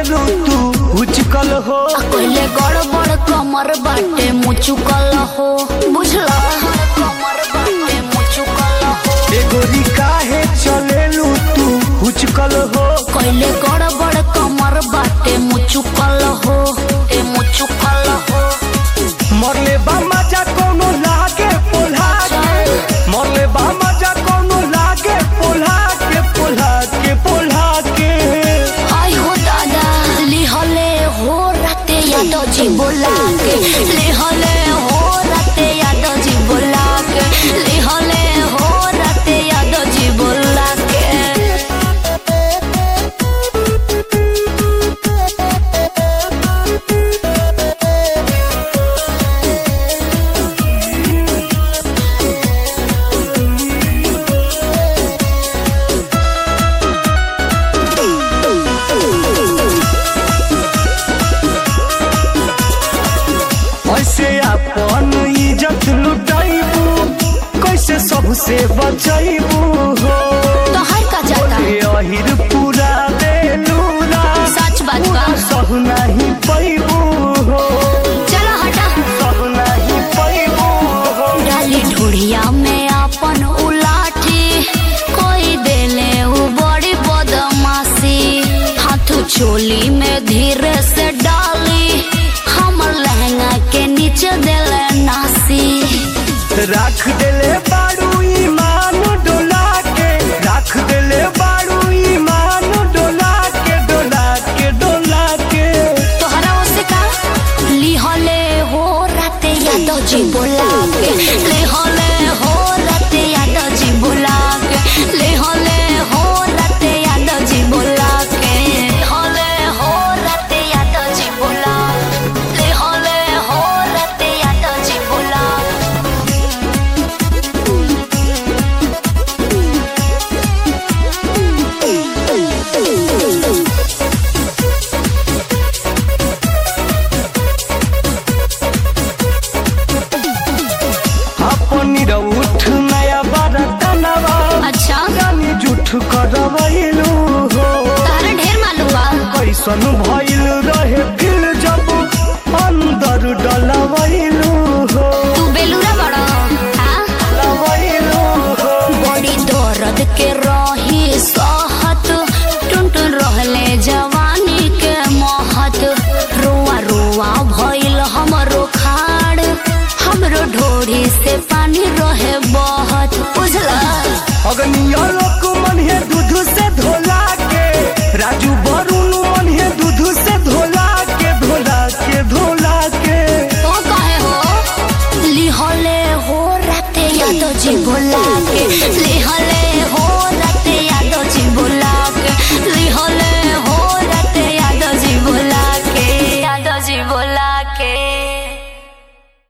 चलेलू तू उचकल हो पहले गड़बड़ कमर बाटे मुचुकल हो बुझला कमर बाटे मुचुकल हो गोरी काहे चलेलू तू उचकल हो पहले गड़बड़ कमर बाटे मुचुकल हो ए मुचुकल हो मरले बा मजा कोनो लागे पोल्हा के मरले बा मजा कोनो लागे पोल्हा के पोल्हा के पोल्हा के आई हो दादा लिहले हो राते याद जी बोला के लिहले हो राते याद जी बोला के लिहले हो राते याद जी बोला के ऐसे अपन इज्जत लुटाइबू कैसे सबसे बचाइबू हो तोहर का जाता अहिर पूरा देलूरा सच बात बा सब नहीं पैबू हो चलो हटा सब नहीं पैबू हो डाली ढूढ़िया में अपन उलाठी कोई देले उ बड़ी बदमाशी हाथ चोली में धीरे से डाली हमर लहंगा के नीचे देले नासी रख देले बारू ईमान डोला के रख देले बारू ईमान डोला के डोला के डोला के तोहरा ओसे का लिहले हो राते याद जी बोला के लिहले हो राते याद जी बोला के लिहले हो राते याद जी बोला के लिहले हो राते याद जी बोला लिहले हो राते याद जी बोला अपनी उठ नया बरतनवा अच्छा रानी जुठ करवैलू हो तारा ढेर मालूम बा कैसन भइल रहे फिर जब अंदर डलवैलू हो तू बेलूरा बड़ा हाँ डलवैलू हो बड़ी दर्द के रही सहत टुनटुन रहले जवानी के महत रुआ रुआ भइल हमरो खाड़ हमरो ढोरी से पानी रहे बहत बुझला अग्निया लोक